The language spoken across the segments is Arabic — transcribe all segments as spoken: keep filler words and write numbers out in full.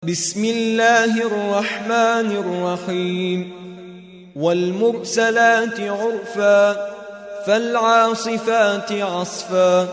بسم الله الرحمن الرحيم والمرسلات عرفا فالعاصفات عصفا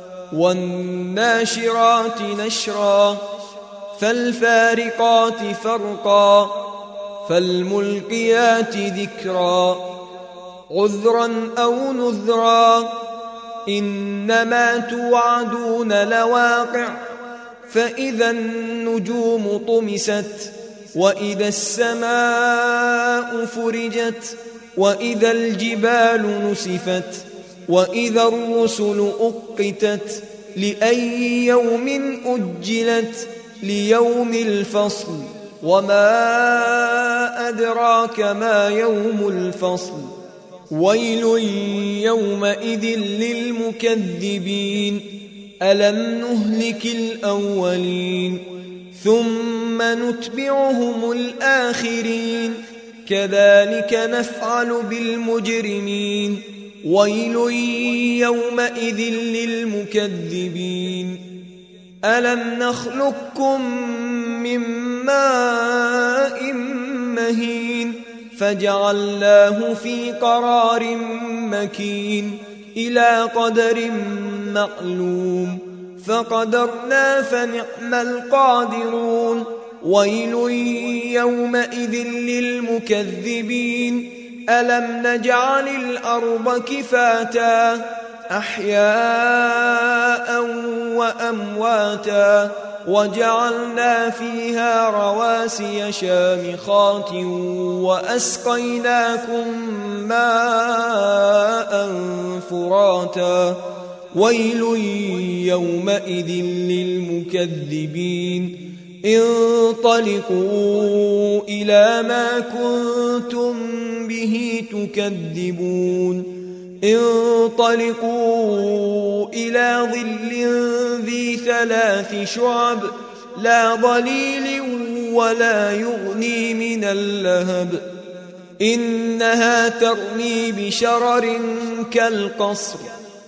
والناشرات نشرا فالفارقات فرقا فالملقيات ذكرا عذرا أو نذرا إنما توعدون لواقع فإذا النجوم طمست وإذا السماء فرجت وإذا الجبال نسفت وإذا الرسل أقتت لأي يوم أجلت ليوم الفصل وما أدراك ما يوم الفصل ويل يومئذ للمكذبين ألم نهلك الأولين ثم نتبعهم الآخرين كذلك نفعل بالمجرمين ويل يومئذ للمكذبين ألم نخلقكم من ماء مهين فجعلناه في قرار مكين إلى قدر معلوم فقدرنا فنعم القادرون ويل يومئذ للمكذبين ألم نجعل الأرض كفاتا أحياء وأمواتا وجعلنا فيها رواسي شامخات وأسقيناكم ماء فراتا ويل يومئذ للمكذبين انطلقوا إلى ما كنتم به تكذبون انطلقوا إلى ظل ذي ثلاث شعب لا ظليل ولا يغني من اللهب إنها ترمي بشرر كالقصر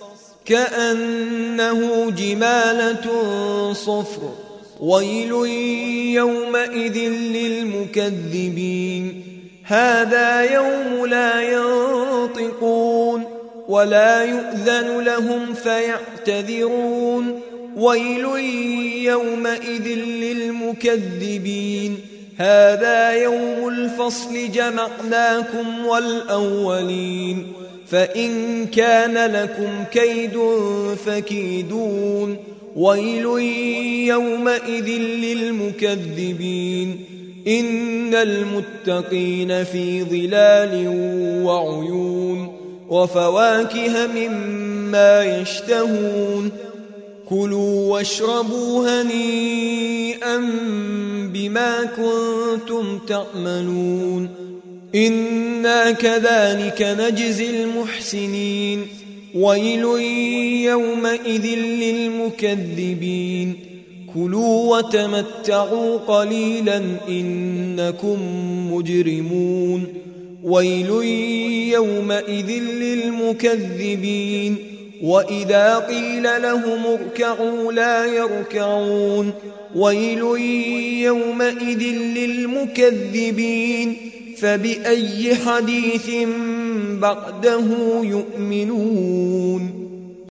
كأنه جمالة صفر ويل يومئذ للمكذبين هذا يوم لا ينطقون ولا يؤذن لهم فيعتذرون ويل يومئذ للمكذبين هذا يوم الفصل جمعناكم والأولين فإن كان لكم كيد فكيدون ويل يومئذ للمكذبين إن المتقين في ظلال وعيون وفواكه مما يشتهون كلوا واشربوا هنيئا بما كنتم تعملون إنا كذلك نجزي المحسنين ويل يومئذ للمكذبين كلوا وتمتعوا قليلا إنكم مجرمون ويل يومئذ للمكذبين وإذا قيل لهم اركعوا لا يركعون ويل يومئذ للمكذبين فبأي حديث بعده يؤمنون